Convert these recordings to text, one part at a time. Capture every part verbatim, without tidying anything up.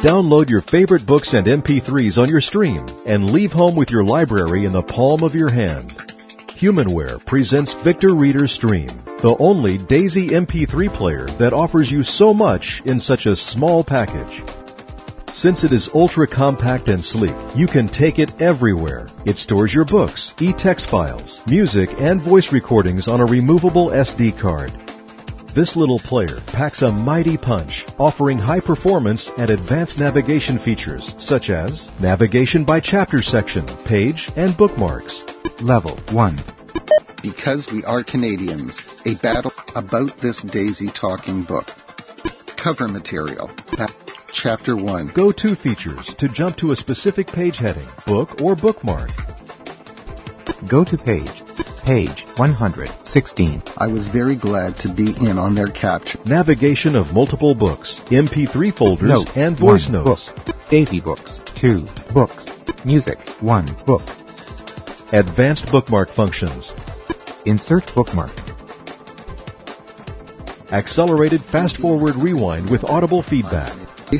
Download your favorite books and M P threes on your stream and leave home with your library in the palm of your hand. Humanware presents Victor Reader Stream, the only DAISY M P three player that offers you so much in such a small package. Since it is ultra compact and sleek, you can take it everywhere. It stores your books, e-text files, music, and voice recordings on a removable S D card. This little player packs a mighty punch, offering high performance and advanced navigation features such as navigation by chapter section, page, and bookmarks. Level one. Because We Are Canadians, a battle about this DAISY talking book. Cover material. Chapter one. Go-to features to jump to a specific page heading, book, or bookmark. Go to page. Page one hundred sixteen. I was very glad to be in on their capture. Navigation of multiple books, M P three folders, Notes, and voice one, notes. Book. DAISY books. Two books. Music. One book. Advanced bookmark functions. Insert bookmark. Accelerated fast-forward rewind with audible feedback.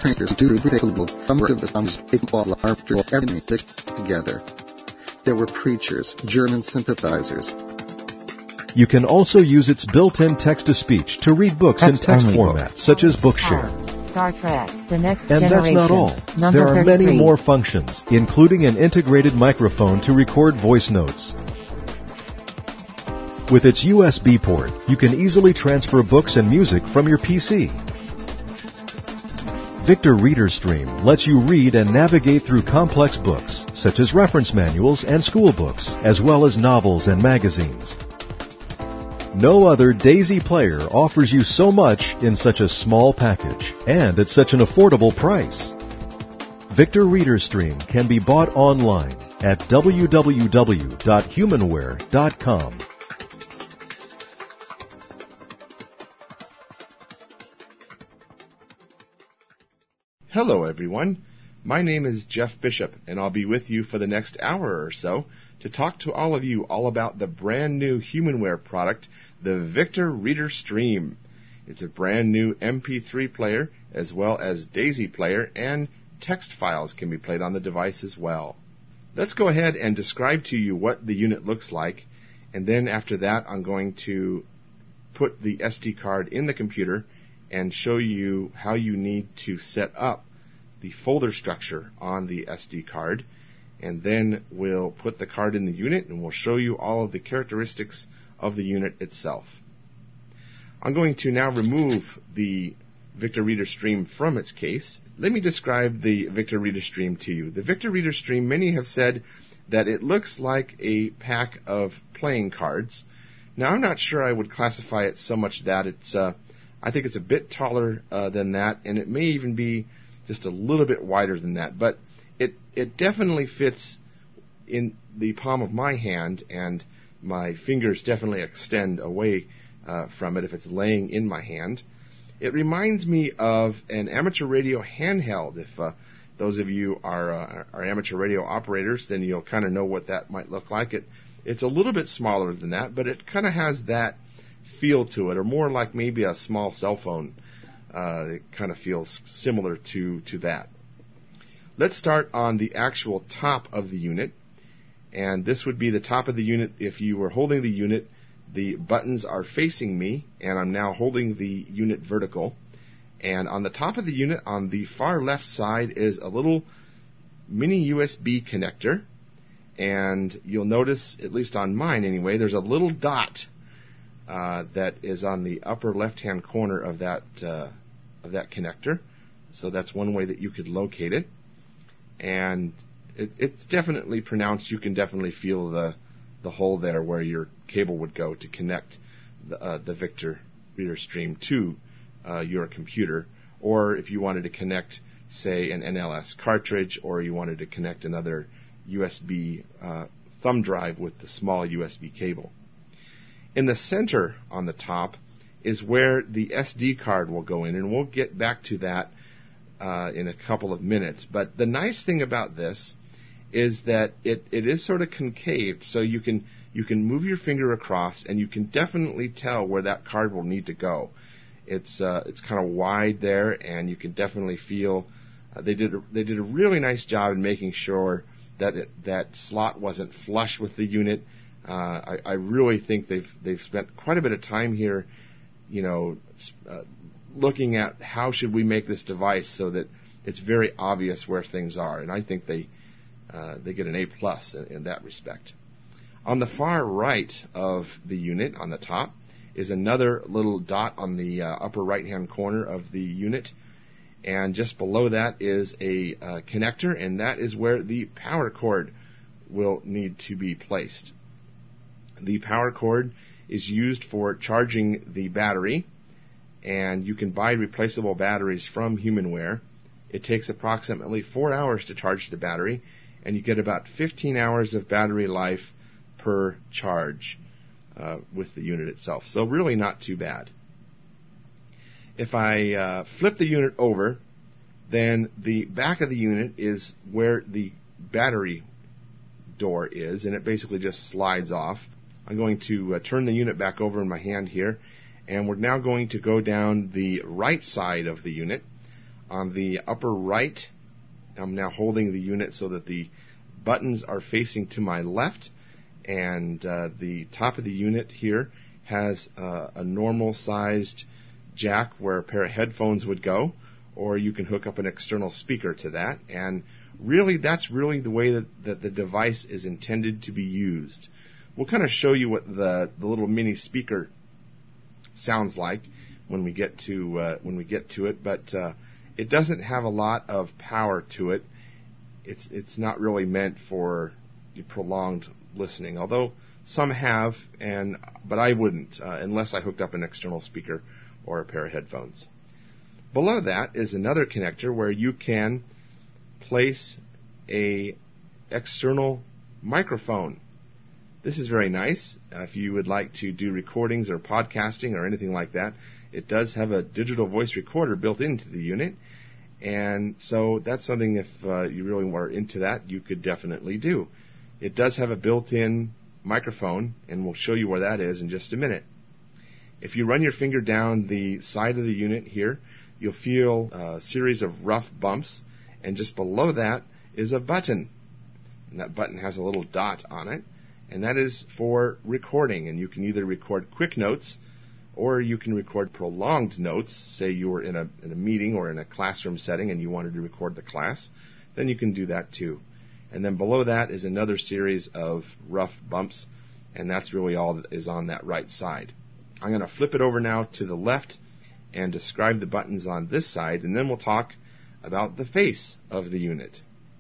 Together. There were preachers, German sympathizers. You can also use its built-in text-to-speech to read books Text in text only format, book. such as Bookshare. Star Trek, The Next And Generation. that's not all. Number There are many thirty-three. more functions, including an integrated microphone to record voice notes. With its U S B port, you can easily transfer books and music from your P C. Victor Reader Stream lets you read and navigate through complex books, such as reference manuals and school books, as well as novels and magazines. No other DAISY player offers you so much in such a small package, and at such an affordable price. Victor Reader Stream can be bought online at w w w dot humanware dot com. Hello everyone, my name is Jeff Bishop and I'll be with you for the next hour or so to talk to all of you all about the brand new Humanware product, the Victor Reader Stream. It's a brand new M P three player as well as DAISY player, and text files can be played on the device as well. Let's go ahead and describe to you what the unit looks like, and then after that I'm going to put the S D card in the computer and show you how you need to set up the folder structure on the S D card, and then we'll put the card in the unit and we'll show you all of the characteristics of the unit itself. I'm going to now remove the Victor Reader Stream from its case. Let me describe the Victor Reader Stream to you. The Victor Reader Stream, many have said that it looks like a pack of playing cards. Now I'm not sure I would classify it so much that it's uh, I think it's a bit taller uh, than that, and it may even be just a little bit wider than that. But it it definitely fits in the palm of my hand, and my fingers definitely extend away uh, from it if it's laying in my hand. It reminds me of an amateur radio handheld. If uh, those of you are, uh, are amateur radio operators, then you'll kind of know what that might look like. It It's a little bit smaller than that, but it kind of has that feel to it, or more like maybe a small cell phone. Uh, it kind of feels similar to, to that. Let's start on the actual top of the unit, and this would be the top of the unit. If you were holding the unit, the buttons are facing me, and I'm now holding the unit vertical. And on the top of the unit, on the far left side, is a little mini U S B connector, and you'll notice, at least on mine anyway, there's a little dot Uh, that is on the upper left-hand corner of that uh, of that connector. So that's one way that you could locate it, and it, it's definitely pronounced. You can definitely feel the the hole there where your cable would go to connect the, uh, the Victor Reader Stream to uh, your computer, or if you wanted to connect, say, an N L S cartridge, or you wanted to connect another U S B uh, thumb drive with the small U S B cable. In the center on the top is where the S D card will go in, and we'll get back to that uh, in a couple of minutes. But the nice thing about this is that it, it is sort of concaved, so you can you can move your finger across, and you can definitely tell where that card will need to go. It's uh, it's kind of wide there, and you can definitely feel Uh, they did a, they did a really nice job in making sure that it, that slot wasn't flush with the unit. Uh, I, I really think they've they've spent quite a bit of time here, you know, uh, looking at how should we make this device so that it's very obvious where things are, and I think they uh, they get an A plus in, in that respect. On the far right of the unit, on the top, is another little dot on the uh, upper right-hand corner of the unit, and just below that is a uh, connector, and that is where the power cord will need to be placed. The power cord is used for charging the battery, and you can buy replaceable batteries from Humanware. It takes approximately four hours to charge the battery, and you get about fifteen hours of battery life per charge uh, with the unit itself. So really not too bad. If I uh, flip the unit over, then the back of the unit is where the battery door is, and it basically just slides off. I'm going to uh, turn the unit back over in my hand here, and we're now going to go down the right side of the unit. On the upper right, I'm now holding the unit so that the buttons are facing to my left, and uh, the top of the unit here has uh, a normal sized jack where a pair of headphones would go, or you can hook up an external speaker to that, and really that's really the way that, that the device is intended to be used. We'll kind of show you what the, the little mini speaker sounds like when we get to uh, when we get to it, but uh, it doesn't have a lot of power to it. It's it's not really meant for prolonged listening, although some have, and but I wouldn't uh, unless I hooked up an external speaker or a pair of headphones. Below that is another connector where you can place a external microphone. This is very nice. Uh, if you would like to do recordings or podcasting or anything like that, it does have a digital voice recorder built into the unit, and so that's something if uh, you really were into that, you could definitely do. It does have a built-in microphone, and we'll show you where that is in just a minute. If you run your finger down the side of the unit here, you'll feel a series of rough bumps, and just below that is a button. And that button has a little dot on it, and that is for recording. And you can either record quick notes, or you can record prolonged notes. Say you were in a, in a meeting or in a classroom setting and you wanted to record the class, then you can do that too. And then below that is another series of rough bumps, and that's really all that is on that right side. I'm going to flip it over now to the left and describe the buttons on this side, and then we'll talk about the face of the unit.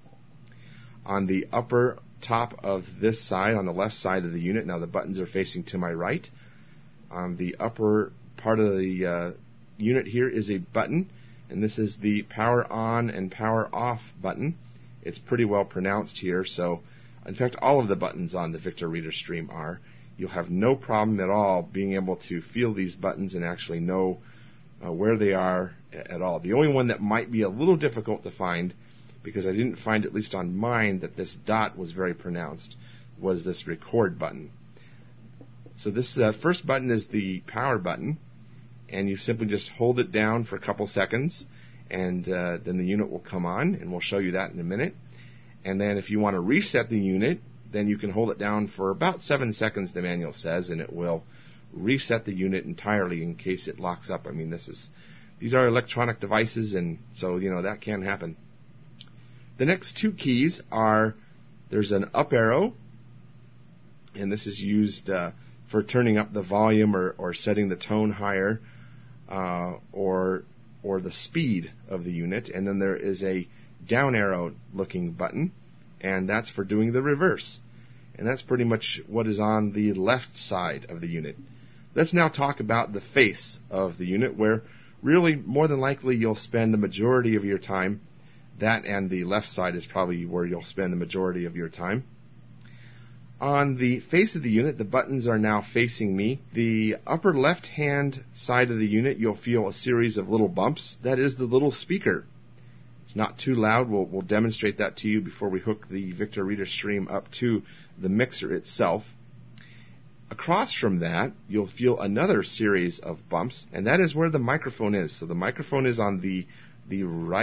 On the upper top of this side, on the left side of the unit, now the buttons are facing to my right. On the upper part of the uh, unit here is a button, and this is the power on and power off button. It's pretty well pronounced here, so in fact all of the buttons on the Victor Reader Stream are. You'll have no problem at all being able to feel these buttons and actually know uh, where they are at all. The only one that might be a little difficult to find, because I didn't find, at least on mine, that this dot was very pronounced, was this record button. So this uh, first button is the power button, and you simply just hold it down for a couple seconds, and uh, then the unit will come on, and we'll show you that in a minute. And then if you want to reset the unit, then you can hold it down for about seven seconds, the manual says, and it will reset the unit entirely in case it locks up. I mean, this is these are electronic devices, and so, you know, that can happen. The next two keys are, there's an up arrow, and this is used uh, for turning up the volume or, or setting the tone higher, uh, or or the speed of the unit. And then there is a down arrow looking button, and that's for doing the reverse. And that's pretty much what is on the left side of the unit. Let's now talk about the face of the unit, where really more than likely you'll spend the majority of your time. That and the left side is probably where you'll spend the majority of your time. On the face of the unit, the buttons are now facing me. The upper left-hand side of the unit, you'll feel a series of little bumps. That is the little speaker. It's not too loud. We'll, we'll demonstrate that to you before we hook the Victor Reader Stream up to the mixer itself. Across from that, you'll feel another series of bumps, and that is where the microphone is. So the microphone is on the, the right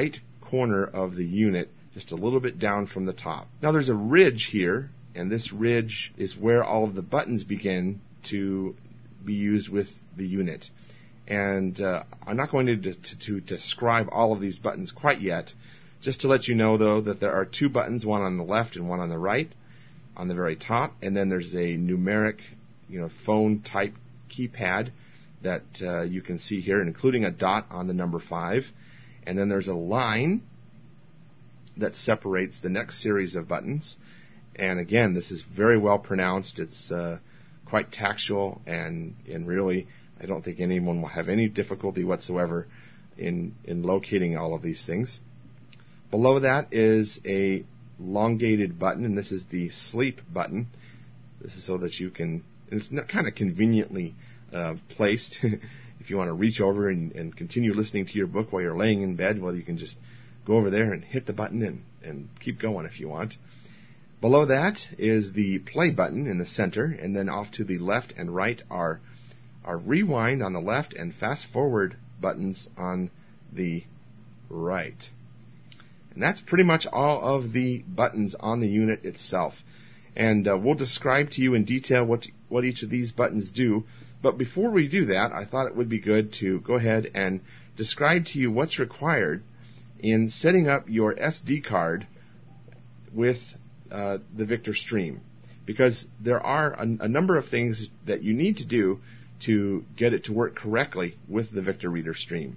corner of the unit, just a little bit down from the top. Now there's a ridge here, and this ridge is where all of the buttons begin to be used with the unit. And uh, I'm not going to, to, to describe all of these buttons quite yet. Just to let you know, though, that there are two buttons, one on the left and one on the right, on the very top. And then there's a numeric, you know, phone-type keypad that uh, you can see here, including a dot on the number five. And then there's a line that separates the next series of buttons. And again, this is very well pronounced. It's uh, quite tactual, and, and really, I don't think anyone will have any difficulty whatsoever in, in locating all of these things. Below that is a elongated button, and this is the sleep button. This is so that you can, and it's kind of conveniently uh, placed. If you want to reach over and, and continue listening to your book while you're laying in bed, well, you can just go over there and hit the button and, and keep going if you want. Below that is the play button in the center, and then off to the left and right are, are rewind on the left and fast forward buttons on the right. And that's pretty much all of the buttons on the unit itself. And uh, we'll describe to you in detail what what each of these buttons do. But before we do that, I thought it would be good to go ahead and describe to you what's required in setting up your S D card with uh, the Victor Stream. Because there are a, a number of things that you need to do to get it to work correctly with the Victor Reader Stream.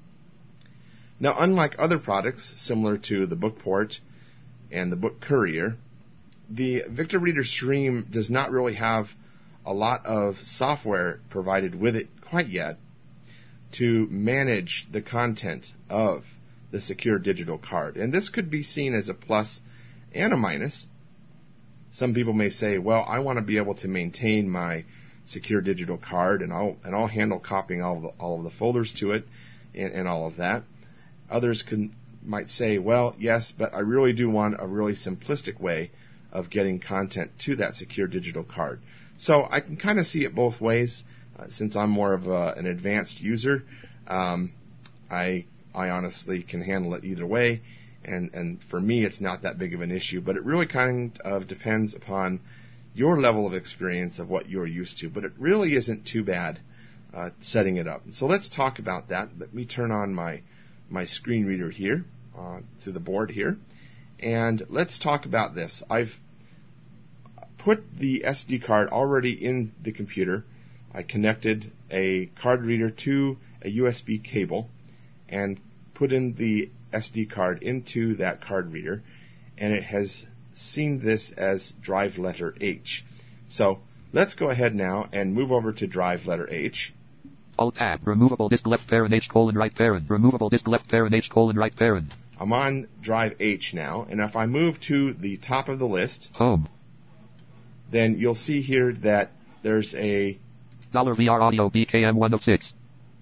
Now, unlike other products similar to the Bookport and the Book Courier, the Victor Reader Stream does not really have a lot of software provided with it quite yet to manage the content of the secure digital card. And this could be seen as a plus and a minus. Some people may say, well, I want to be able to maintain my secure digital card, and I'll, and I'll handle copying all of the, all of the folders to it and, and all of that. Others can, might say, well, yes, but I really do want a really simplistic way of getting content to that secure digital card. So I can kind of see it both ways. Uh, since I'm more of a, an advanced user, um, I I honestly can handle it either way. And, and for me, it's not that big of an issue. But it really kind of depends upon your level of experience of what you're used to. But it really isn't too bad uh, setting it up. So let's talk about that. Let me turn on my my screen reader here uh, to the board here, and let's talk about this. I've put the S D card already in the computer. I connected a card reader to a U S B cable and put in the S D card into that card reader, and it has seen this as drive letter H. So let's go ahead now and move over to drive letter H. Alt tab, removable disk left parent H colon right parent, removable disk left parent H colon right parent. I'm on drive H now, and if I move to the top of the list, home, then you'll see here that there's a $V R audio B K M one oh six.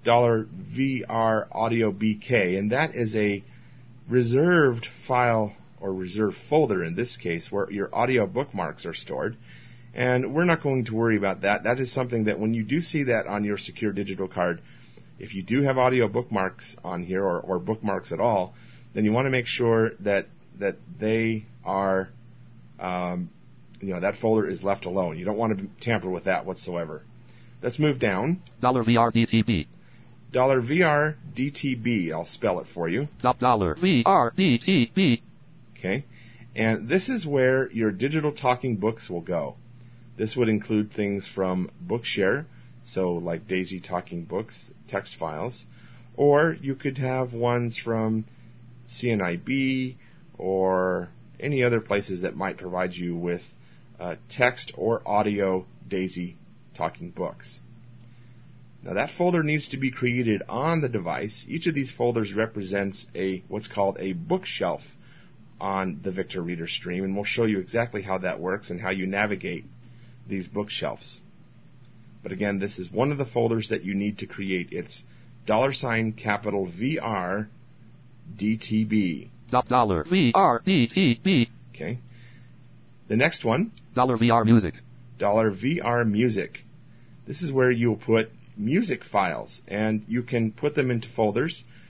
$V R audio B K, and that is a reserved file or reserved folder in this case where your audio bookmarks are stored. And we're not going to worry about that. That is something that when you do see that on your secure digital card, if you do have audio bookmarks on here or, or bookmarks at all, then you want to make sure that that they are, um, you know, that folder is left alone. You don't want to tamper with that whatsoever. Let's move down. $V R D T B. $V R D T B. I'll spell it for you. $V R D T B. Okay. And this is where your digital talking books will go. This would include things from Bookshare, so like Daisy Talking Books, text files, or you could have ones from C N I B or any other places that might provide you with uh, text or audio Daisy Talking Books. Now that folder needs to be created on the device. Each of these folders represents a what's called a bookshelf on the Victor Reader Stream, and we'll show you exactly how that works and how you navigate these bookshelves. But again, this is one of the folders that you need to create. It's dollar sign capital V R D T B. Dollar V R D T B. Okay. The next one. Dollar V R music. Dollar V R music. This is where you'll put music files, and you can put them into folders.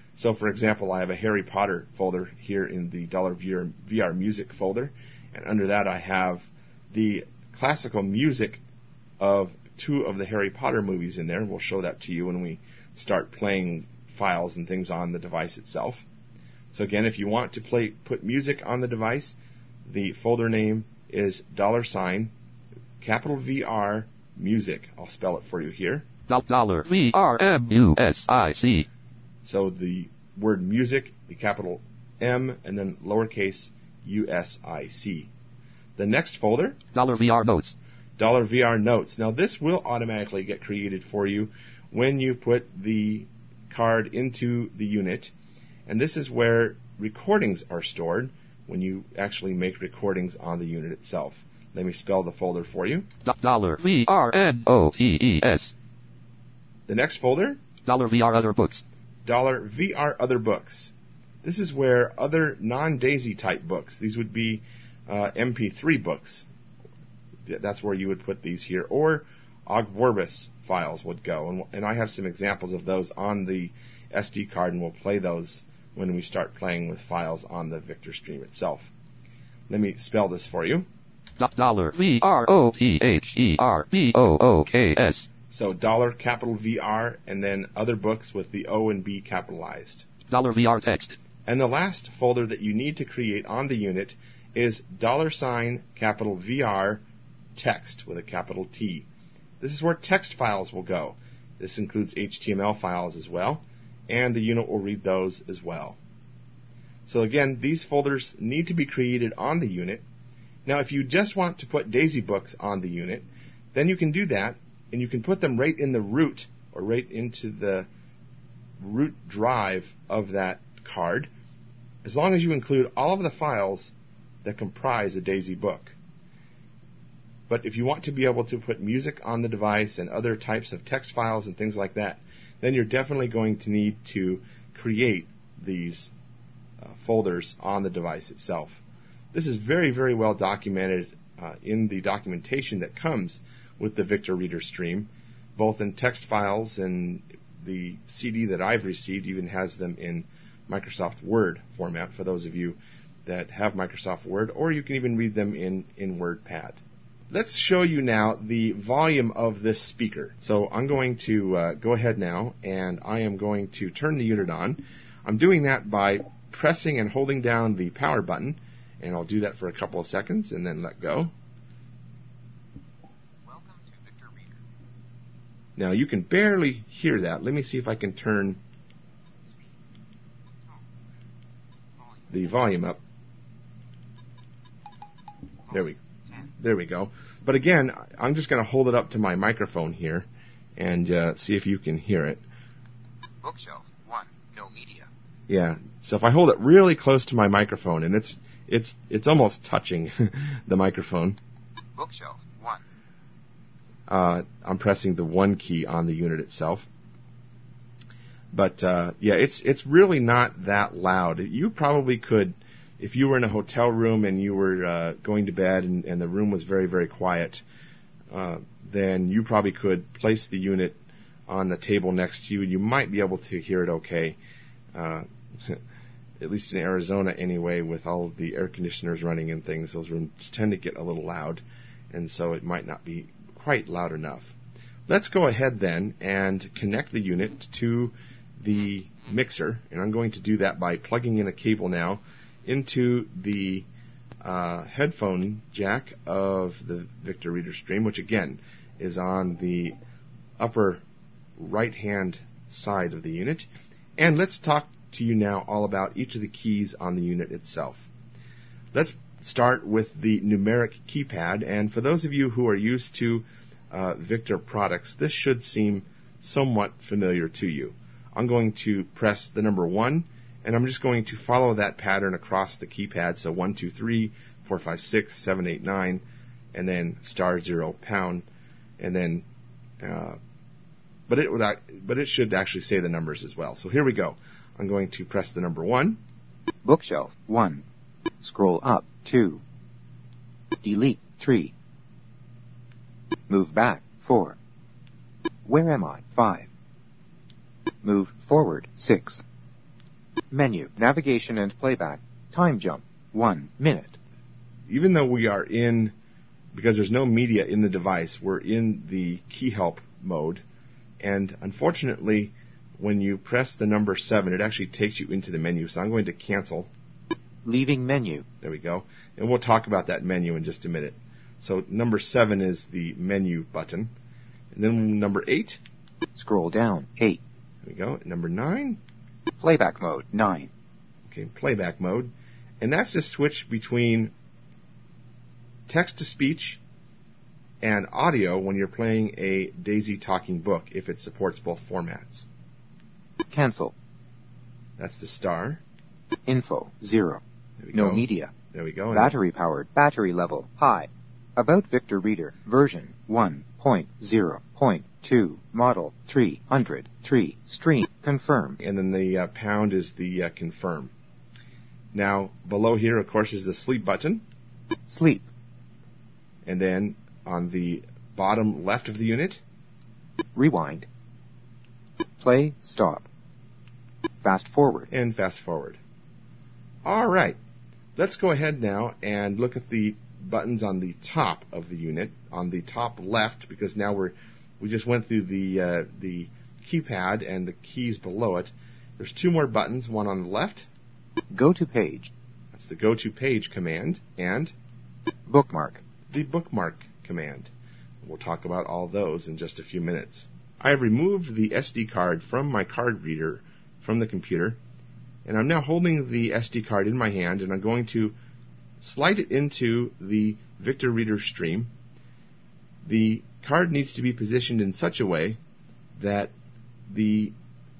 So, for example, I have a Harry Potter folder here in the Dollar V R Music folder, and under that I have the classical music of two of the Harry Potter movies in there. We'll show that to you when we start playing files and things on the device itself. So again, if you want to play put music on the device, the folder name is dollar sign capital V R music. I'll spell it for you here. Dollar V R M U S I C. So the word music, the capital M, and then lowercase U S I C. The next folder, Dollar V R Notes. Dollar V R Notes. Now this will automatically get created for you when you put the card into the unit, and this is where recordings are stored when you actually make recordings on the unit itself. Let me spell the folder for you. Dollar V R N O T E S. The next folder, Dollar V R Other Books. Dollar V R Other Books. This is where other non-DAISY type books, these would be uh, M P three books. That's where you would put these here, or Ogg Vorbis files would go, and, and I have some examples of those on the S D card, and we'll play those when we start playing with files on the Victor Stream itself. Let me spell this for you. Dollar V R O T H E R B O O K S. So dollar capital V R and then Other Books with the O and B capitalized. Dollar V R Text. And the last folder that you need to create on the unit is dollar sign capital V R Text with a capital T. This is where text files will go. This includes H T M L files as well, and the unit will read those as well. So again, these folders need to be created on the unit. Now if you just want to put DAISY books on the unit, then you can do that, and you can put them right in the root, or right into the root drive of that card, as long as you include all of the files that comprise a DAISY book. But if you want to be able to put music on the device and other types of text files and things like that, then you're definitely going to need to create these uh, folders on the device itself. This is very, very well documented uh, in the documentation that comes with the Victor Reader Stream, both in text files, and the C D that I've received even has them in Microsoft Word format for those of you that have Microsoft Word, or you can even read them in, in WordPad. Let's show you now the volume of this speaker. So I'm going to uh, go ahead now, and I am going to turn the unit on. I'm doing that by pressing and holding down the power button, and I'll do that for a couple of seconds and then let go. Welcome to Victor Reader. Now you can barely hear that. Let me see if I can turn the volume up. There we go. There we go. But again, I'm just going to hold it up to my microphone here and uh, see if you can hear it. Bookshelf one. No media. Yeah. So if I hold it really close to my microphone, and it's it's it's almost touching the microphone. Bookshelf one. Uh, I'm pressing the one key on the unit itself. But uh, yeah, it's it's really not that loud. You probably could, if you were in a hotel room and you were uh, going to bed and, and the room was very, very quiet, uh, then you probably could place the unit on the table next to you, and you might be able to hear it okay. Uh, at least in Arizona anyway, with all of the air conditioners running and things, those rooms tend to get a little loud, and so it might not be quite loud enough. Let's go ahead then and connect the unit to the mixer, and I'm going to do that by plugging in a cable now into the uh, headphone jack of the Victor Reader Stream, which again is on the upper right hand side of the unit. And let's talk to you now all about each of the keys on the unit itself. Let's start with the numeric keypad, and for those of you who are used to uh, Victor products, this should seem somewhat familiar to you. I'm going to press the number one, and I'm just going to follow that pattern across the keypad. So one, two, three, four, five, six, seven, eight, nine, and then star, zero, pound, and then, uh, but it would, but it should actually say the numbers as well. So here we go. I'm going to press the number one. Bookshelf one. Scroll up two. Delete three. Move back four. Where am I? five. Move forward six. Menu. Navigation and playback. Time jump. One minute. Even though we are in, because there's no media in the device, we're in the key help mode. And unfortunately, when you press the number seven, it actually takes you into the menu. So I'm going to cancel. Leaving menu. There we go. And we'll talk about that menu in just a minute. So number seven is the menu button. And then number eight. Scroll down. Eight. There we go. Number nine. Playback mode. Nine. Okay, playback mode. And that's to switch between text-to-speech and audio when you're playing a Daisy Talking Book, if it supports both formats. Cancel. That's the star. Info. Zero. There we No go. media. There we go. Battery powered. Battery level. High. About Victor Reader. Version one point zero point two. Model three hundred three. Stream. Confirm. And then the uh, pound is the uh, confirm. Now, below here, of course, is the sleep button. Sleep. And then on the bottom left of the unit, Rewind. Play. Stop. Fast forward. and fast forward. All right. Let's go ahead now and look at the buttons on the top of the unit, on the top left, because now we're we just went through the uh, the keypad and the keys below it. There's two more buttons, one on the left. Go to page. That's the go to page command and Bookmark. the bookmark command. We'll talk about all those in just a few minutes. I have removed the S D card from my card reader from the computer, and I'm now holding the S D card in my hand, and I'm going to slide it into the Victor Reader stream. The card needs to be positioned in such a way that the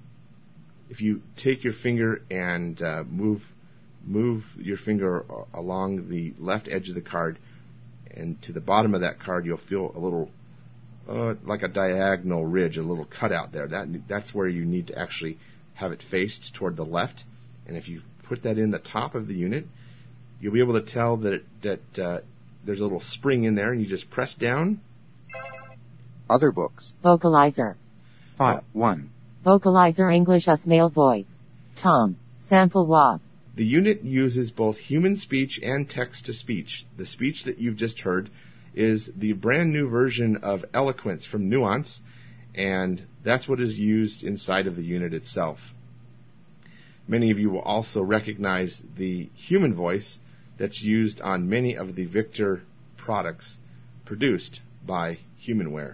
if you take your finger and uh, move move your finger along the left edge of the card and to the bottom of that card, you'll feel a little uh, like a diagonal ridge, a little cutout there. That that's where you need to actually have it faced toward the left. And if you put that in the top of the unit, you'll be able to tell that it, that uh, there's a little spring in there, and you just press down. Other books. Vocalizer. File. One. Vocalizer English us male voice. Tom. Sample wa. The unit uses both human speech and text-to-speech. The speech that you've just heard is the brand new version of Eloquence from Nuance, and that's what is used inside of the unit itself. Many of you will also recognize the human voice that's used on many of the Victor products produced by Humanware.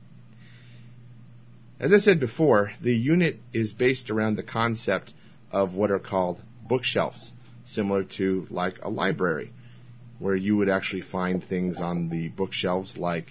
As I said before, the unit is based around the concept of what are called bookshelves, similar to like a library, where you would actually find things on the bookshelves like,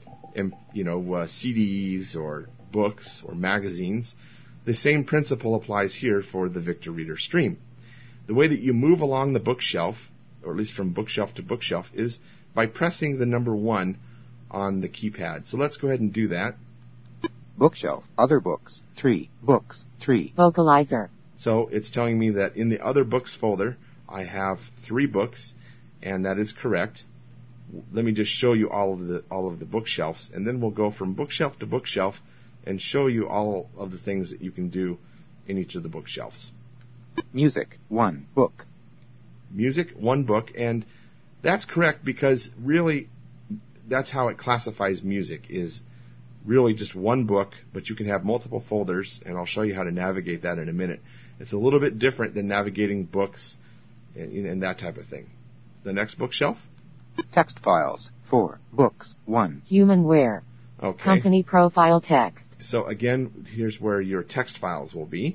you know, uh, C Ds or books or magazines. The same principle applies here for the Victor Reader stream. The way that you move along the bookshelf, or at least from bookshelf to bookshelf, is by pressing the number one on the keypad. So let's go ahead and do that. Bookshelf. Other books. Three. Books. Three. Vocalizer. So it's telling me that in the other books folder, I have three books, and that is correct. Let me just show you all of the all of the bookshelves, and then we'll go from bookshelf to bookshelf and show you all of the things that you can do in each of the bookshelves. Music. One. Book. Music, one book, and that's correct because really that's how it classifies music, is really just one book, but you can have multiple folders, and I'll show you how to navigate that in a minute. It's a little bit different than navigating books and, and that type of thing. The next bookshelf? Text files. Four. Books. One. Humanware. Okay. Company profile text. So again, here's where your text files will be.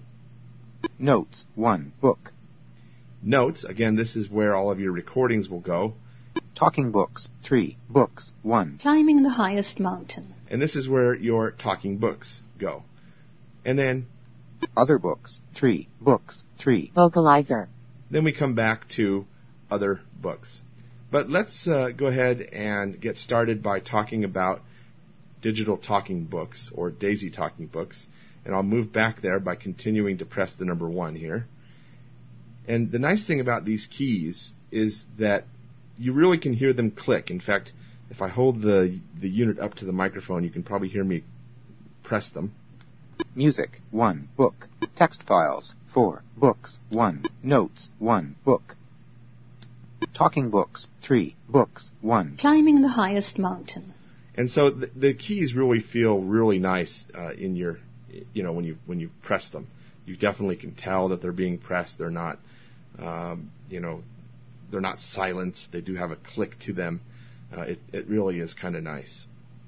Notes. One. Book. Notes, again, this is where all of your recordings will go. Talking books. Three. Books. One. Climbing the highest mountain. And this is where your talking books go. And then Other books. Three. Books. Three. Vocalizer. then we come back to other books. But let's uh, go ahead and get started by talking about digital talking books, or Daisy talking books. And I'll move back there by continuing to press the number one here. And the nice thing about these keys is that you really can hear them click. In fact, if I hold the the unit up to the microphone, you can probably hear me press them. Music, one. Book. Text files, four. Books, one. Notes, one. Book. Talking books, three. Books, one. Climbing the highest mountain. And so the, the keys really feel really nice uh, in your, you know, when you when you press them. You definitely can tell that they're being pressed. They're not, um, you know, they're not silent. They do have a click to them. Uh, it, it really is kind of nice.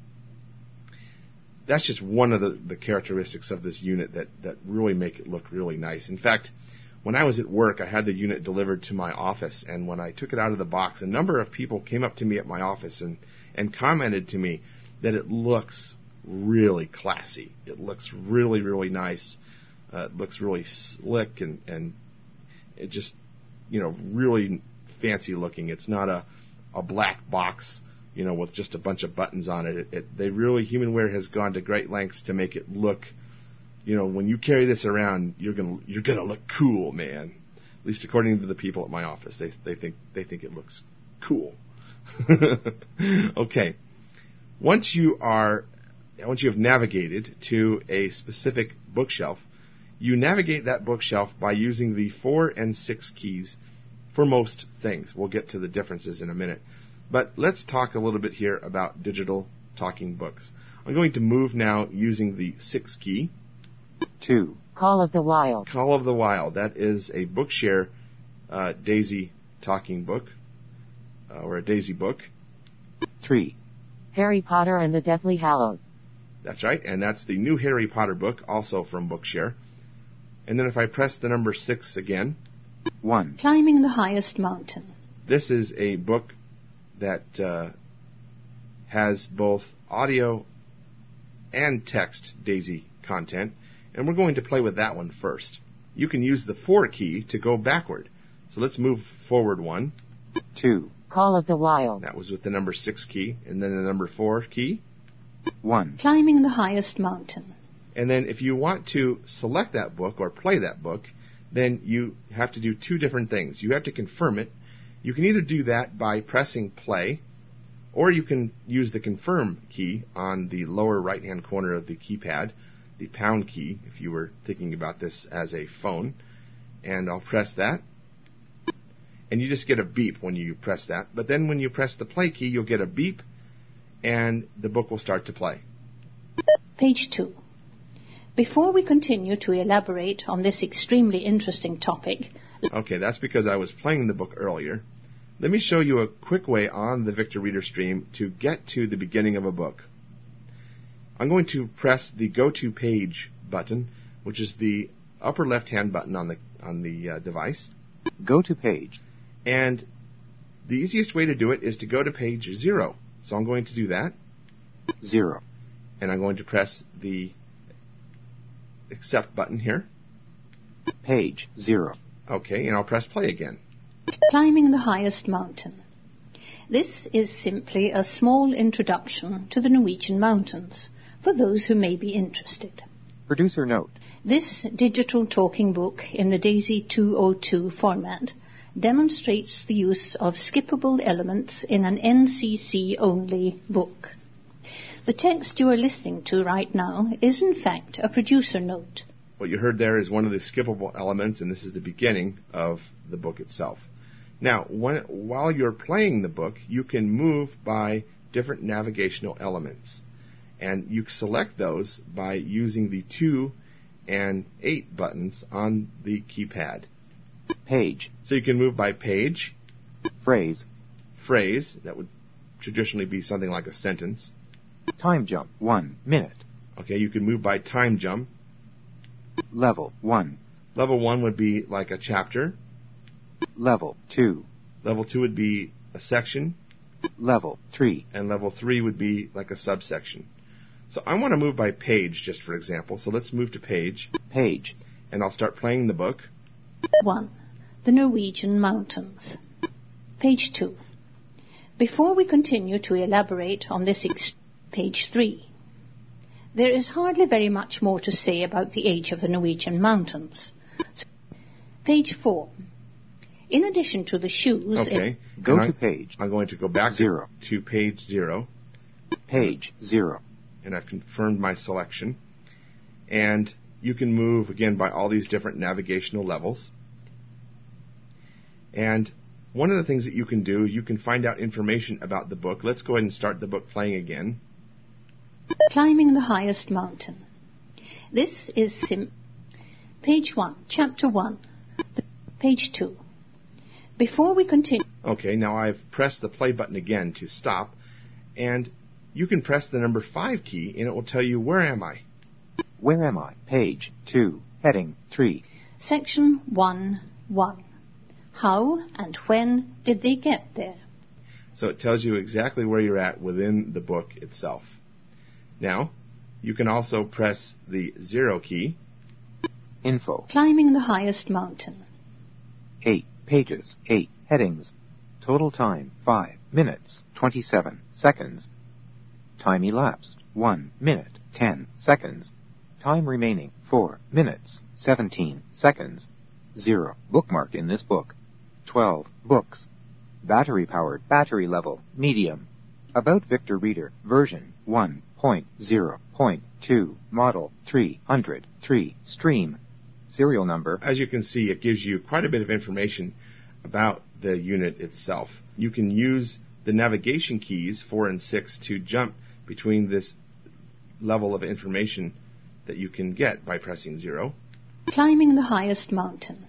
That's just one of the, the characteristics of this unit that, that really make it look really nice. In fact, when I was at work, I had the unit delivered to my office, and when I took it out of the box, a number of people came up to me at my office and, and commented to me that it looks really classy. It looks really, really nice. Uh, it looks really slick and, and it just, you know, really fancy looking. It's not a, a black box, you know, with just a bunch of buttons on it. It, it. They really, Humanware has gone to great lengths to make it look, you know, when you carry this around, you're gonna you're gonna look cool, man. At least according to the people at my office, they they think they think it looks cool. Okay, once you are once you have navigated to a specific bookshelf, you navigate that bookshelf by using the four and six keys for most things. We'll get to the differences in a minute. But let's talk a little bit here about digital talking books. I'm going to move now using the six key. Two. Call of the Wild. Call of the Wild. That is a Bookshare uh, Daisy talking book, uh, or a Daisy book. Three. Harry Potter and the Deathly Hallows. That's right, and that's the new Harry Potter book, also from Bookshare. And then if I press the number six again. One. Climbing the highest mountain. This is a book that uh, has both audio and text Daisy content, and we're going to play with that one first. You can use the four key to go backward. So let's move forward one. Two. Call of the Wild. That was with the number six key, and then the number four key. One. Climbing the highest mountain. And then if you want to select that book or play that book, then you have to do two different things. You have to confirm it. You can either do that by pressing play, or you can use the confirm key on the lower right-hand corner of the keypad, the pound key, if you were thinking about this as a phone. And I'll press that. And you just get a beep when you press that. But then when you press the play key, you'll get a beep, and the book will start to play. Page two. Before we continue to elaborate on this extremely interesting topic... Okay, that's because I was playing the book earlier. Let me show you a quick way on the Victor Reader Stream to get to the beginning of a book. I'm going to press the Go to Page button, which is the upper left-hand button on the on the uh, device. Go to Page. And the easiest way to do it is to go to page zero. So I'm going to do that. Zero. And I'm going to press the Accept button here. Page zero. Okay, and I'll press play again. Climbing the highest mountain. This is simply a small introduction to the Norwegian mountains for those who may be interested. Producer note. This digital talking book in the DAISY two oh two format demonstrates the use of skippable elements in an N C C-only book. The text you are listening to right now is in fact a producer note. What you heard there is one of the skippable elements, and this is the beginning of the book itself. Now, when, while you're playing the book, you can move by different navigational elements. And you select those by using the two and eight buttons on the keypad. Page. So you can move by page. Phrase. Phrase. That would traditionally be something like a sentence. Time jump. One minute. Okay, you can move by time jump. Level. One. Level one would be like a chapter. Level. Two. Level two would be a section. Level. Three. And level three would be like a subsection. So I want to move by page, just for example. So let's move to page. Page. And I'll start playing the book. One. The Norwegian mountains. Page two. Before we continue to elaborate on this, ex- page three. There is hardly very much more to say about the age of the Norwegian mountains. So, page four. In addition to the shoes... Okay. Go and to I, page. I'm going to go back Zero. to page zero. Page zero. And I've confirmed my selection. And you can move, again, by all these different navigational levels. And one of the things that you can do, you can find out information about the book. Let's go ahead and start the book playing again. Climbing the highest mountain. This is sim- page one, chapter one, page two. Before we continue... Okay, now I've pressed the play button again to stop, and you can press the number five key, and it will tell you, where am I? Where am I? Page two, heading three. Section one, one. How and when did they get there? So it tells you exactly where you're at within the book itself. Now, you can also press the zero key. Info. Climbing the highest mountain. Eight pages, eight headings. Total time, five minutes, twenty-seven seconds. Time elapsed, one minute, ten seconds. Time remaining, four minutes, seventeen seconds. Zero. Bookmark in this book. twelve books. Battery powered, battery level, medium. About Victor Reader, version one point zero point two, model three hundred three, stream. Serial number. As you can see, it gives you quite a bit of information about the unit itself. You can use the navigation keys four and six to jump between this level of information that you can get by pressing zero. Climbing the highest mountain.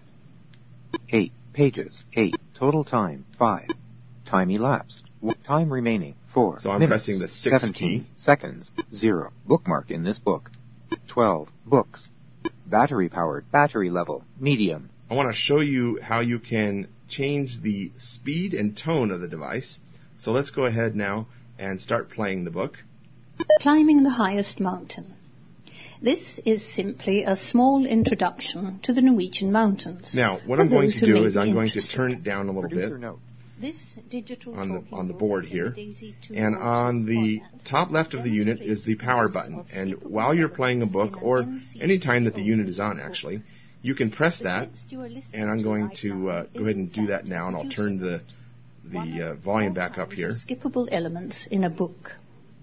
Eight pages, eight. Total time, five. Time elapsed. Time remaining, four. So I'm minutes, pressing the six seventeen key. seconds, zero. Bookmark in this book. twelve books. Battery powered, battery level, medium. I want to show you how you can change the speed and tone of the device. So let's go ahead now and start playing the book. Climbing the highest mountain. This is simply a small introduction to the Norwegian mountains. Now, what For I'm going those to who do may is be I'm going to interested. turn it down a little Producer bit note. This digital on the talking on the book board in here. the DAISY two And oh two on the format top left of the unit is the power button. And while you're playing a book, or any time that the unit is on actually, you can press that. And I'm going to uh, go ahead and do that now, and I'll turn the the uh, volume back up here. Skippable elements in a book.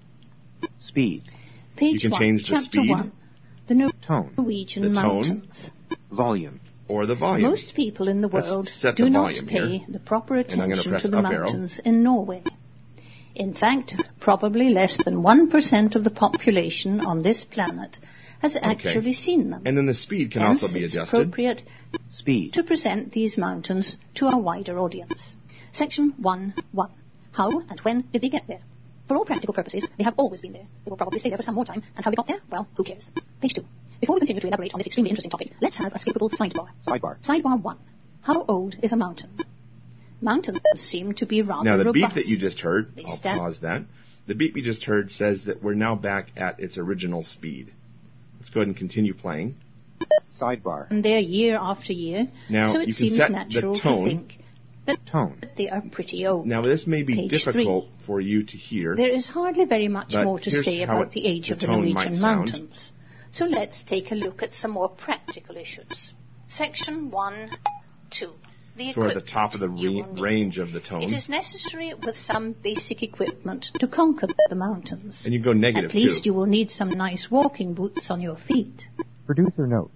Speed. Page You can one, change the chapter speed, one. The Tone. Norwegian the tone, mountains. Volume. or the volume. Most people in the Let's world set the do not volume pay here. the proper And I'm gonna attention press to the up arrow. mountains in Norway. In fact, probably less than one percent of the population on this planet has actually seen them. And then the speed can Hence, also be it's adjusted. appropriate Speed. to present these mountains to a wider audience. Section one one. How and when did they get there? For all practical purposes, they have always been there. They will probably stay there for some more time. And how they got there? Well, who cares? Page two. Before we continue to elaborate on this extremely interesting topic, let's have a skippable sidebar. Sidebar. Sidebar one. How old is a mountain? Mountains seem to be rather Now, the robust. beep that you just heard, They I'll stand- pause that. The beep you just heard says that we're now back at its original speed. Let's go ahead and continue playing. Sidebar. And there year after year, Now, so it you can seems set the natural to tone. think that Tone. they are pretty old. Now, this may be Page difficult three. for you to hear. There is hardly very much But more to here's say how about it- the age the of the tone might Norwegian sound. mountains. So let's take a look at some more practical issues. Section one, two. The So we're at the equipment top of the you re- will need. range of the tone. It is necessary with some basic equipment to conquer the mountains. And you can go negative, At least too. you will need some nice walking boots on your feet. Producer note.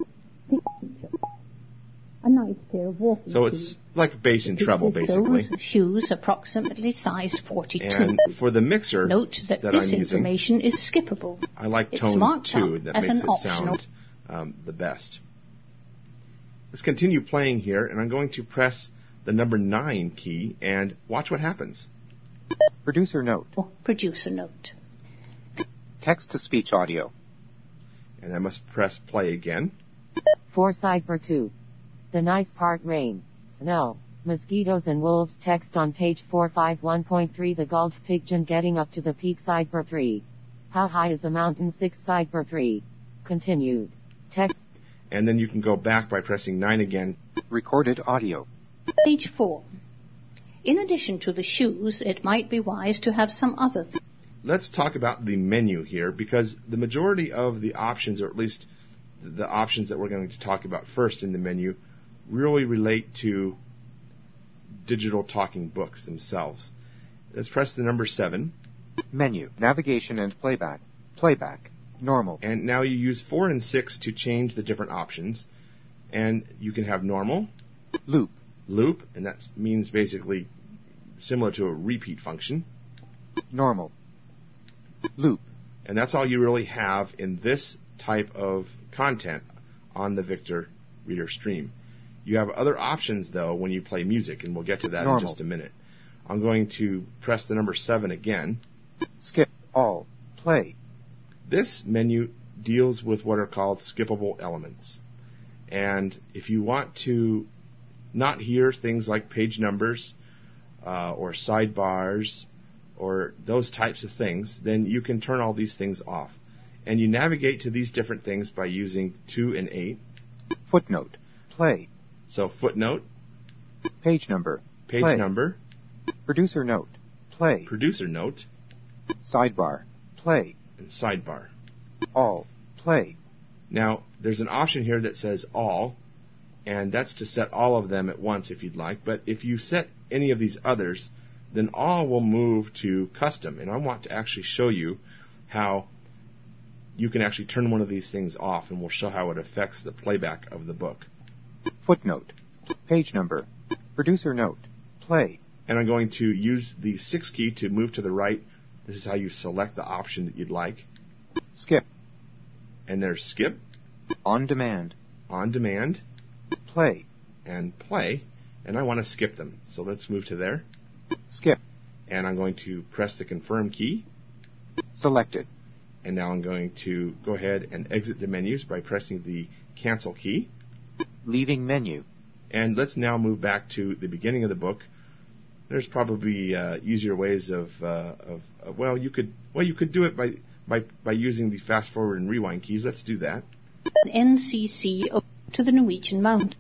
A nice pair of walking So it's like bass and treble, basically. Shoes approximately size forty-two. And for the mixer Note that, that this I'm using, information is skippable. I like It's tone marked two. up That as makes an it optional. sound um, the best. Let's continue playing here, and I'm going to press the number nine key and watch what happens. Producer note. Producer note. Text-to-speech audio. And I must press play again. four Sidebar two. The nice part: rain, snow, mosquitoes and wolves. Text on page four fifty-one point three. The Gulf pigeon getting up to the peak. Sidebar three. How high is a mountain? six Sidebar three. Continued. Text. And then you can go back by pressing nine again. Recorded audio. Page four. In addition to the shoes, it might be wise to have some other things. Let's talk about the menu here, because the majority of the options, or at least the options that we're going to talk about first in the menu, really relate to digital talking books themselves. Let's press the number seven. Menu. Navigation and playback. Playback. Normal. And now you use four and six to change the different options. And you can have normal, Loop. loop, and that means basically similar to a repeat function. Normal. Loop. And that's all you really have in this type of content on the Victor Reader Stream. You have other options, though, when you play music, and we'll get to that Normal. in just a minute. I'm going to press the number seven again. Skip. All. Play. This menu deals with what are called skippable elements. And if you want to not hear things like page numbers uh, or sidebars or those types of things, then you can turn all these things off. And you navigate to these different things by using two and eight. Footnote. Play. So footnote, Page number. page Play. number, Producer note. Play. producer note, Sidebar. Play. and sidebar. All. Play. Now, there's an option here that says all, and that's to set all of them at once if you'd like. But if you set any of these others, then all will move to custom. And I want to actually show you how you can actually turn one of these things off, and we'll show how it affects the playback of the book. Footnote. Page number. Producer note. Play. And I'm going to use the six key to move to the right. This is how you select the option that you'd like. Skip. And there's skip, On demand. on demand, Play. and play. And I want to skip them. So let's move to there. Skip. And I'm going to press the confirm key. Selected. And now I'm going to go ahead and exit the menus by pressing the cancel key. Leaving menu. And let's now move back to the beginning of the book. There's probably uh, easier ways of, uh, of, of, well, you could, well, you could do it by, by, by using the fast forward and rewind keys. Let's do that. N C C to the Norwegian mountain.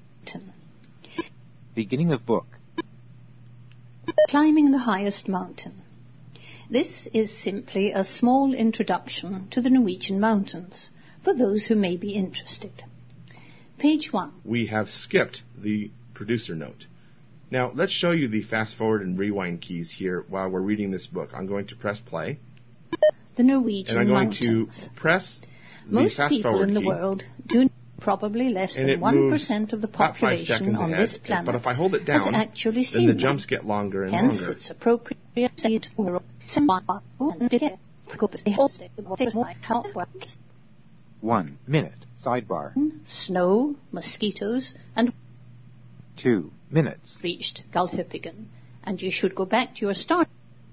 Beginning of book. Climbing the highest mountain. This is simply a small introduction to the Norwegian mountains for those who may be interested. Page one. We have skipped the producer note. Now, let's show you the fast forward and rewind keys here while we're reading this book. I'm going to press play, The Norwegian and I'm going mountains. to press the Most fast people forward in the key. world do probably less And than it one moves percent of the about five population seconds on ahead. this planet But if I hold it has down, actually then seen the one. jumps get longer and Hence, longer. it's appropriate to see it over One. Minute. Sidebar. snow, mosquitoes, and Two. Minutes. reached Galdhøpiggen. And you should go back to your start.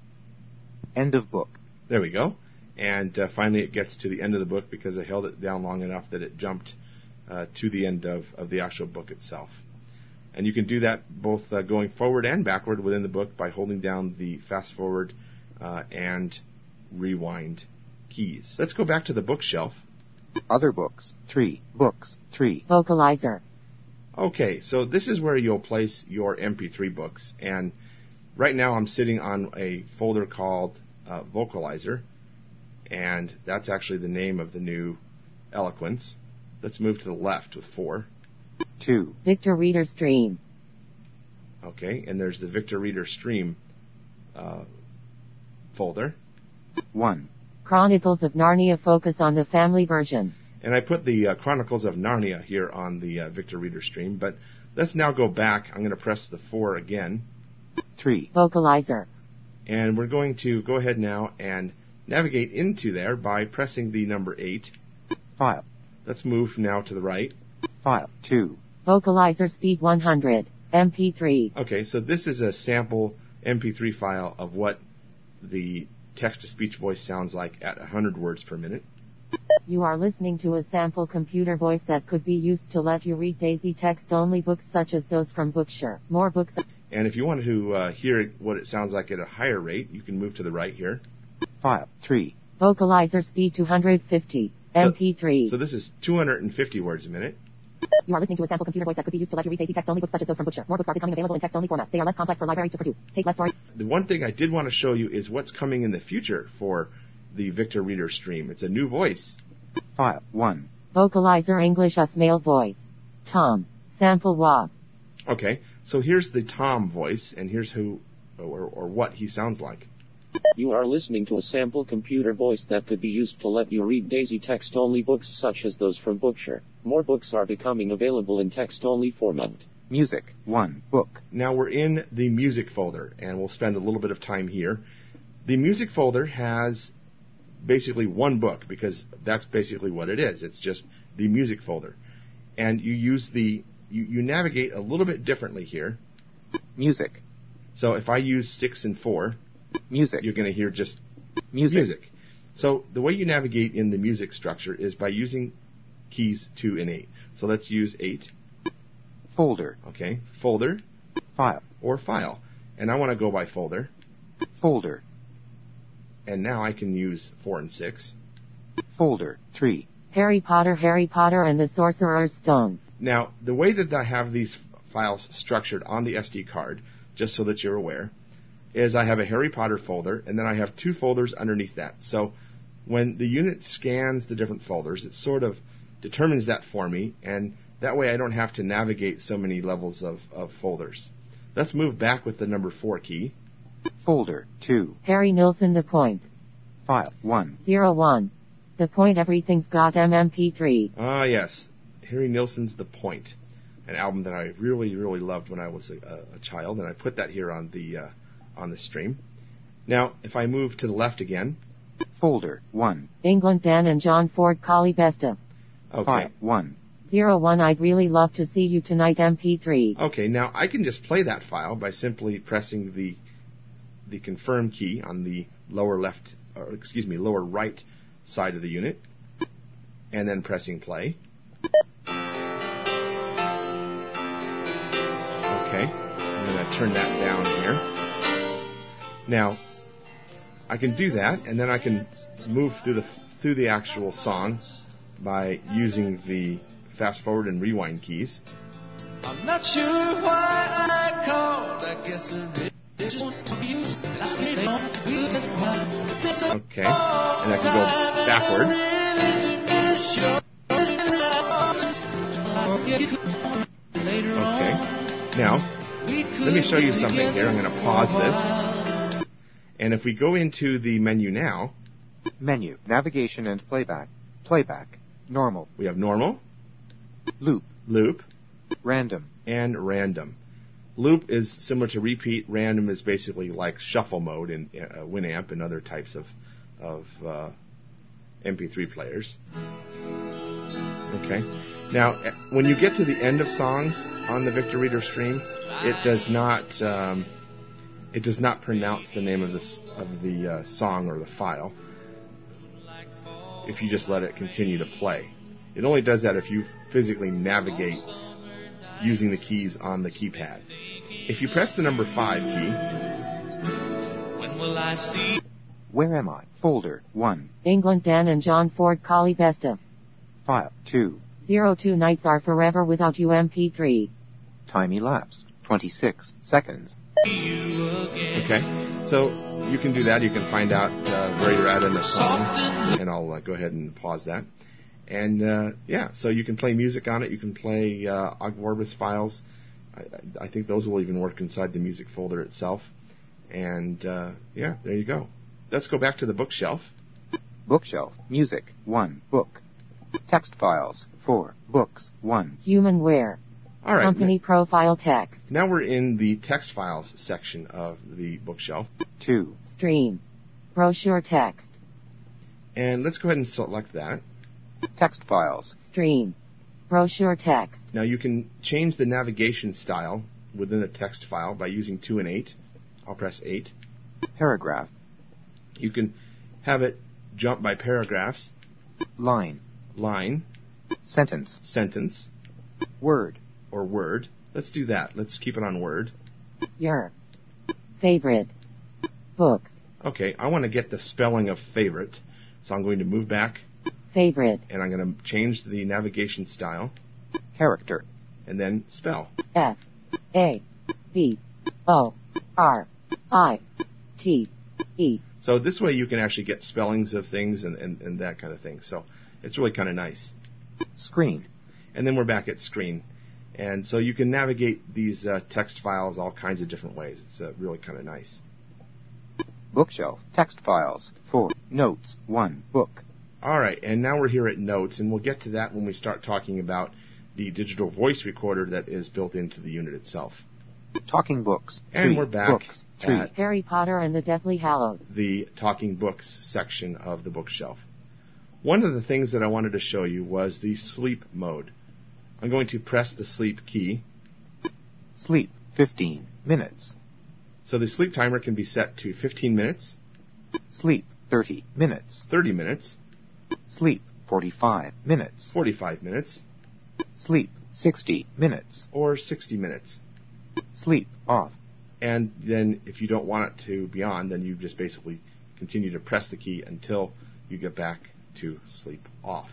End of book. There we go. And uh, finally it gets to the end of the book because I held it down long enough that it jumped uh, to the end of, of the actual book itself. And you can do that both uh, going forward and backward within the book by holding down the fast forward uh, and rewind keys. Let's go back to the bookshelf. Other books. Three. Books. Three. Vocalizer. Okay, so this is where you'll place your M P three books. And right now I'm sitting on a folder called uh, Vocalizer. And that's actually the name of the new Eloquence. Let's move to the left with four. Two. Victor Reader Stream. Okay, and there's the Victor Reader Stream uh, folder. One. Chronicles of Narnia focus on the family version. And I put the uh, Chronicles of Narnia here on the uh, Victor Reader Stream. But let's now go back. I'm going to press the four again. Three. Vocalizer. And we're going to go ahead now and navigate into there by pressing the number eight. File. Let's move now to the right. File. Two. Vocalizer speed one hundred. M P three. Okay, so this is a sample M P three file of what the text-to-speech voice sounds like at one hundred words per minute. You are listening to a sample computer voice that could be used to let you read Daisy text-only books such as those from Bookshare. More books. And if you wanted to uh, hear what it sounds like at a higher rate, you can move to the right here. File. Three. Vocalizer speed two hundred fifty. M P three. So this is two hundred fifty words a minute. You are listening to a sample computer voice that could be used to let you read Daisy text-only books such as those from Bookshare. More books are becoming available in text-only format. They are less complex for libraries to produce. Take less storage. The one thing I did want to show you is what's coming in the future for the Victor Reader Stream. It's a new voice. File. One. Vocalizer English us male voice. Tom. Sample wa. Okay, so here's the Tom voice, and here's who or, or what he sounds like. You are listening to a sample computer voice that could be used to let you read DAISY text-only books such as those from Bookshare. More books are becoming available in text-only format. Music. one. Book. Now we're in the music folder, and we'll spend a little bit of time here. The music folder has basically one book, because that's basically what it is. It's just the music folder. And you use the, you, you navigate a little bit differently here. Music. So if I use six and four, Music. you're going to hear just Music. music. So the way you navigate in the music structure is by using keys two and eight. So let's use eight. Folder. Okay, folder File. or file. And I want to go by folder. Folder. And now I can use four and six. Folder. three. Harry Potter, Harry Potter and the Sorcerer's Stone. Now, the way that I have these files structured on the S D card, just so that you're aware, is I have a Harry Potter folder, and then I have two folders underneath that. So when the unit scans the different folders, it sort of determines that for me, and that way I don't have to navigate so many levels of, of folders. Let's move back with the number four key. Folder. two. Harry Nilsson The Point. File. one. zero one. The Point Everything's Got M M P three. Ah, yes. Harry Nilsson's The Point, an album that I really, really loved when I was a, a child, and I put that here on the uh, on the stream. Now, if I move to the left again. Folder. one. England Dan and John Ford Collie Besta. Okay. File. one. zero one I'd really love to see you tonight M P three. Okay, now I can just play that file by simply pressing the the confirm key on the lower left, or excuse me, lower right side of the unit, and then pressing play. Okay, I'm going to turn that down here. Now, I can do that, and then I can move through the through the actual song by using the fast forward and rewind keys. I'm not sure why I called. I guess I just want to use Okay, and I can go backward. Okay, now let me show you something here. I'm going to pause this, and if we go into the menu now, Menu. Navigation and playback. Playback. Normal. we have normal, Loop. loop, Random. and random. Loop is similar to repeat. Random is basically like shuffle mode in uh, Winamp and other types of of uh, M P three players. Okay. Now, when you get to the end of songs on the Victor Reader stream, it does not um, it does not pronounce the name of the of the uh, song or the file. If you just let it continue to play, it only does that if you physically navigate using the keys on the keypad. If you press the number five key, When will I see? Where am I? Folder. one. England Dan and John Ford Collie Besta. File. two. zero two Nights Are Forever Without You M P three. Time elapsed. twenty-six seconds. okay, so you can do that. You can find out uh, where you're at in the song, and I'll uh, go ahead and pause that. And uh, yeah, so you can play music on it. You can play uh, Ogg Vorbis files. I, I think those will even work inside the music folder itself. And uh, yeah, there you go. Let's go back to the bookshelf. Bookshelf. Music. one. Book. Text files. four. Books. one. Humanware. All right. Company profile text. Now we're in the text files section of the bookshelf. two. Stream. Brochure text. And let's go ahead and select that. Text files. Stream. Brochure text. Now you can change the navigation style within a text file by using two and eight. I'll press eight. Paragraph. You can have it jump by paragraphs, Line. line, Sentence. sentence, Word. or word. Let's do that. Let's keep it on word. Your favorite books. Okay, I want to get the spelling of favorite, so I'm going to move back, Favorite. and I'm going to change the navigation style, Character. and then spell. F. A. B. O. R. I. T. E. So this way you can actually get spellings of things and, and, and that kind of thing. So it's really kind of nice. Screen. And then we're back at screen. And so you can navigate these uh, text files all kinds of different ways. It's uh, really kind of nice. Bookshelf. Text files. four. Notes. one. Book. All right, and now we're here at Notes, and we'll get to that when we start talking about the digital voice recorder that is built into the unit itself. Talking Books. And three. we're back Books. three. at Harry Potter and the Deathly Hallows. the Talking Books section of the bookshelf. One of the things that I wanted to show you was the sleep mode. I'm going to press the sleep key. Sleep. fifteen minutes. So the sleep timer can be set to fifteen minutes, Sleep. thirty minutes. thirty minutes, Sleep. forty-five minutes. forty-five minutes, Sleep. sixty minutes. or sixty minutes. Sleep. Off. And then if you don't want it to be on, then you just basically continue to press the key until you get back to sleep off.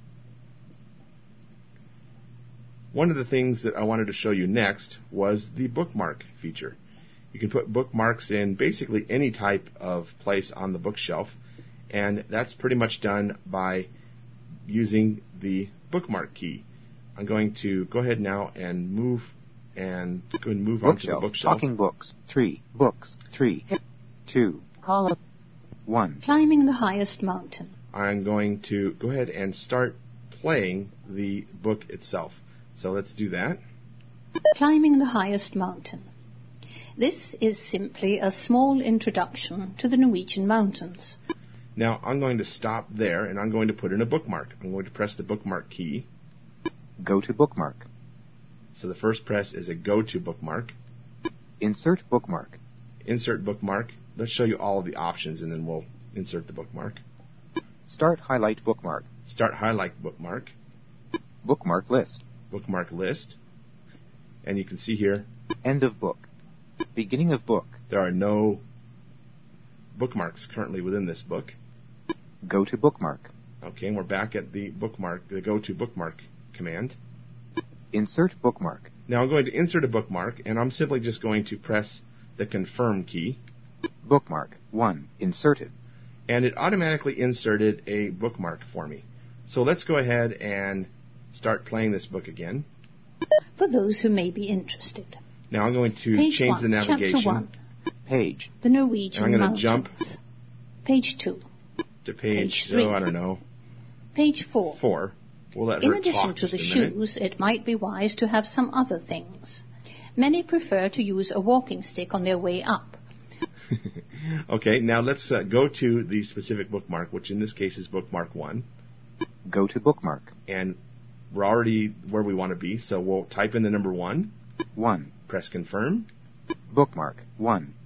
One of the things that I wanted to show you next was the bookmark feature. You can put bookmarks in basically any type of place on the bookshelf, and that's pretty much done by using the bookmark key. I'm going to go ahead now and move and go and move on to the bookshelf. Talking Books. three. Books. three. two. Call up. one. Climbing the highest mountain. I'm going to go ahead and start playing the book itself. So let's do that. Climbing the highest mountain. This is simply a small introduction to the Norwegian mountains. Now I'm going to stop there and I'm going to put in a bookmark. I'm going to press the bookmark key. Go to Bookmark. So the first press is a go to bookmark. Insert Bookmark. Insert bookmark. Let's show you all of the options and then we'll insert the bookmark. Start Highlight Bookmark. Start highlight bookmark. Bookmark List. Bookmark list. And you can see here End of book. Beginning of book. there are no bookmarks currently within this book. Go to Bookmark. Okay, and we're back at the bookmark, the go to bookmark command. Insert Bookmark. Now I'm going to insert a bookmark, and I'm simply just going to press the confirm key, Bookmark. one. Inserted. and it automatically inserted a bookmark for me. So let's go ahead and start playing this book again. For those who may be interested. Now I'm going to Page change one, the navigation Chapter one. Page. The Norwegian I'm gonna mountains. jump. Page two. to page, Page three. oh, I don't know, Page four. four. We'll let In her addition talk to the just a minute. shoes, it might be wise to have some other things. Many prefer to use a walking stick on their way up. Okay, now let's uh, go to the specific bookmark, which in this case is bookmark one. Go to Bookmark. And we're already where we want to be, so we'll type in the number one, one. press confirm, Bookmark. one.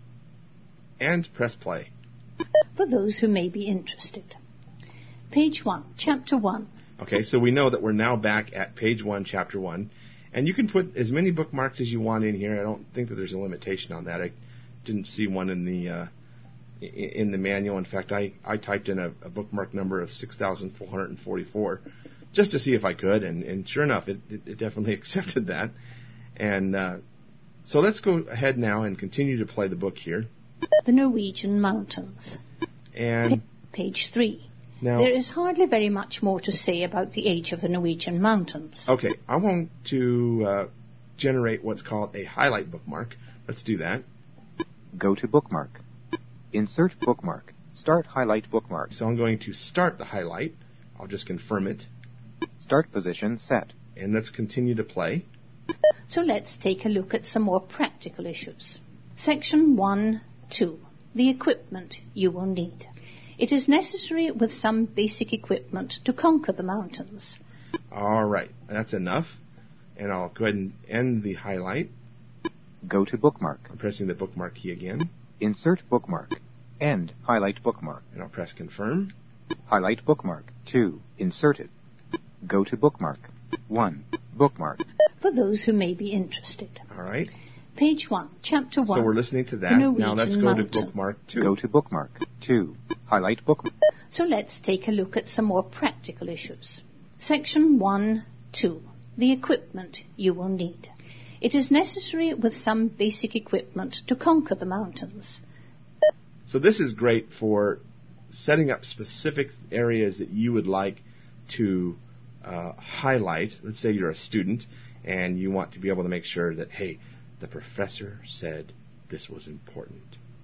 and press play. For those who may be interested. Page one, Chapter one. Okay, so we know that we're now back at page one, chapter one, and you can put as many bookmarks as you want in here. I don't think that there's a limitation on that. I didn't see one in the uh, i- in the manual. In fact, I, I typed in a, a bookmark number of six thousand four hundred forty-four just to see if I could, and, and sure enough, it, it, it definitely accepted that. And uh, so let's go ahead now and continue to play the book here. The Norwegian mountains. And Page three. now, There is hardly very much more to say about the age of the Norwegian mountains. okay, I want to uh, generate what's called a highlight bookmark. Let's do that. Go to Bookmark. Insert Bookmark. Start Highlight Bookmark. So I'm going to start the highlight. I'll just confirm it. Start position set. And let's continue to play. So let's take a look at some more practical issues. Section one, two. The equipment you will need. It is necessary with some basic equipment to conquer the mountains. All right, that's enough. And I'll go ahead and end the highlight. Go to Bookmark. I'm pressing the bookmark key again. Insert Bookmark. End Highlight Bookmark. And I'll press confirm. Highlight Bookmark. two. Inserted. Go to Bookmark. one. Bookmark. For those who may be interested. All right. Page one, Chapter one. So we're listening to that. The Now let's Norwegian go to mountain. bookmark two. Go to Bookmark. two. Highlight Bookmark. So let's take a look at some more practical issues. Section one, two. The equipment you will need. It is necessary with some basic equipment to conquer the mountains. So this is great for setting up specific areas that you would like to uh, highlight. Let's say you're a student and you want to be able to make sure that, hey, the professor said this was important.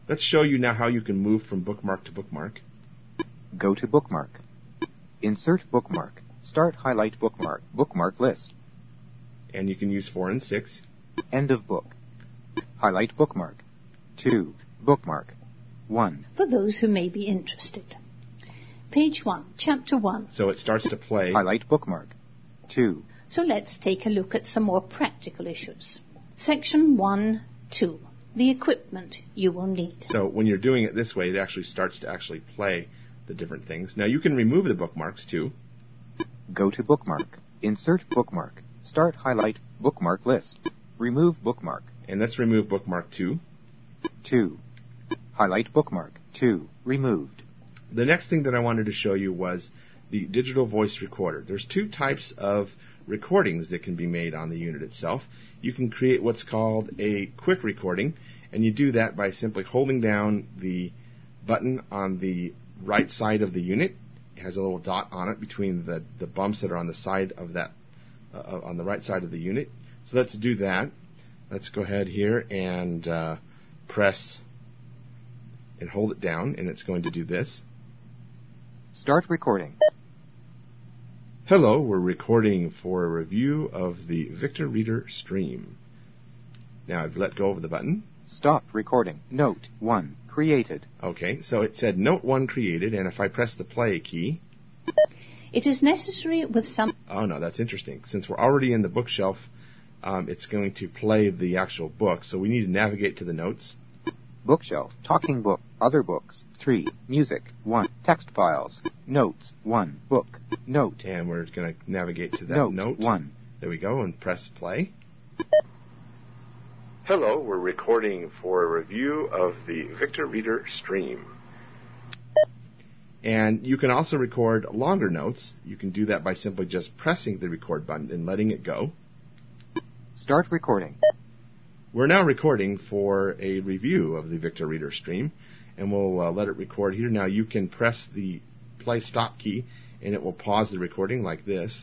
Let's show you now how you can move from bookmark to bookmark. Go to Bookmark. Insert Bookmark. Start Highlight Bookmark. Bookmark List. And you can use four and six. End of book. Highlight Bookmark. two. Bookmark. one. For those who may be interested. Page one, Chapter one. So it starts to play. Highlight Bookmark. two. So let's take a look at some more practical issues. Section one, two. The equipment you will need. So when you're doing it this way, it actually starts to actually play the different things. Now you can remove the bookmarks too. Go to Bookmark. Insert Bookmark. Start Highlight Bookmark List. Remove Bookmark. And let's remove bookmark two. two. Highlight Bookmark. two. Removed. The next thing that I wanted to show you was the digital voice recorder. There's two types of recordings that can be made on the unit itself. You can create what's called a quick recording, and you do that by simply holding down the button on the right side of the unit. It has a little dot on it between the, the bumps that are on the side of that, uh, on the right side of the unit. So let's do that. Let's go ahead here and uh, press and hold it down, and it's going to do this. Start recording. Hello, we're recording for a review of the Victor Reader Stream. Now I've let go of the button. Stop recording. Note one. Created. Okay, so it said Note one created, and if I press the play key... It is necessary with some... Oh no, that's interesting. Since we're already in the bookshelf, um, it's going to play the actual book, so we need to navigate to the notes. Bookshelf. Talking book. Other books. three. Music. one. Text files. Notes. one. Book. Note. And we're going to navigate to that note. note. one. There we go, and press play. Hello, we're recording for a review of the Victor Reader Stream. And you can also record longer notes. You can do that by simply just pressing the record button and letting it go. Start recording. We're now recording for a review of the Victor Reader Stream, and we'll uh, let it record here. Now you can press the play stop key, and it will pause the recording like this.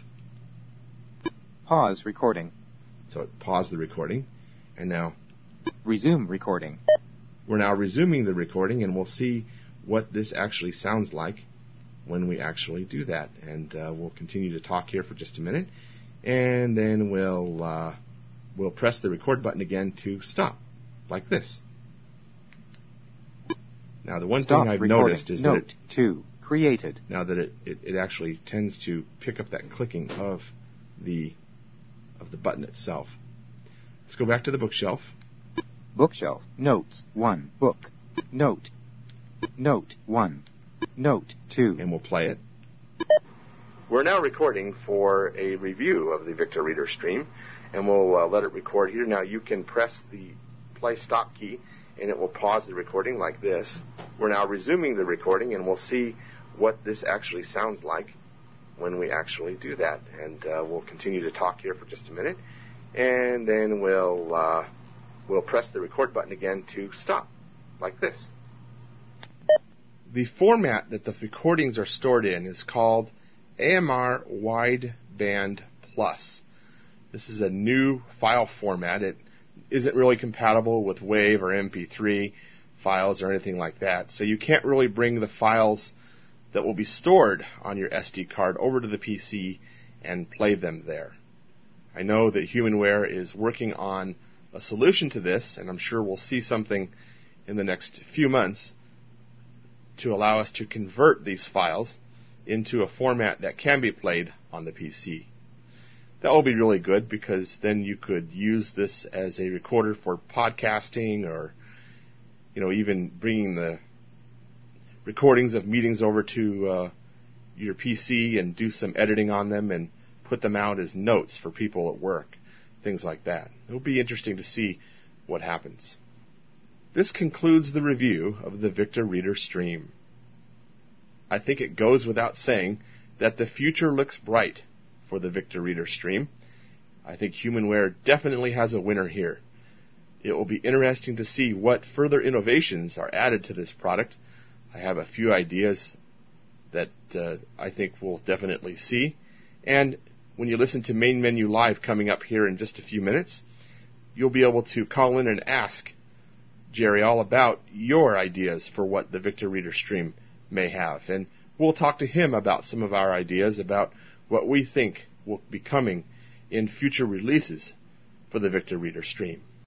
Pause recording. So it paused the recording. And now, resume recording. We're now resuming the recording, and we'll see what this actually sounds like when we actually do that. And uh, we'll continue to talk here for just a minute, and then we'll uh, we'll press the record button again to stop, like this. Now, the one Stop thing I've recording. noticed is Note that it, two created. Now that it, it, it actually tends to pick up that clicking of the of the button itself. Let's go back to the bookshelf. Bookshelf. Notes. one. Book. Note. Note. one. Note. two. And we'll play it. We're now recording for a review of the Victor Reader Stream, and we'll uh, let it record here. Now you can press the play stop key, and it will pause the recording like this. We're now resuming the recording, and we'll see what this actually sounds like when we actually do that. And uh, we'll continue to talk here for just a minute. And then we'll uh, we'll press the record button again to stop, like this. The format that the recordings are stored in is called A M R Wideband Plus. This is a new file format. It isn't really compatible with WAV or M P three files or anything like that. So you can't really bring the files that will be stored on your S D card over to the P C and play them there. I know that Humanware is working on a solution to this, and I'm sure we'll see something in the next few months to allow us to convert these files into a format that can be played on the P C. That will be really good, because then you could use this as a recorder for podcasting, or you know, even bringing the recordings of meetings over to uh, your P C and do some editing on them and put them out as notes for people at work, things like that. It'll be interesting to see what happens. This concludes the review of the Victor Reader Stream. I think it goes without saying that the future looks bright for the Victor Reader Stream. I think Humanware definitely has a winner here. It will be interesting to see what further innovations are added to this product. I have a few ideas that uh, I think we'll definitely see. And when you listen to Main Menu Live coming up here in just a few minutes, you'll be able to call in and ask Jerry all about your ideas for what the Victor Reader Stream may have. And we'll talk to him about some of our ideas about what we think will be coming in future releases for the Victor Reader Stream.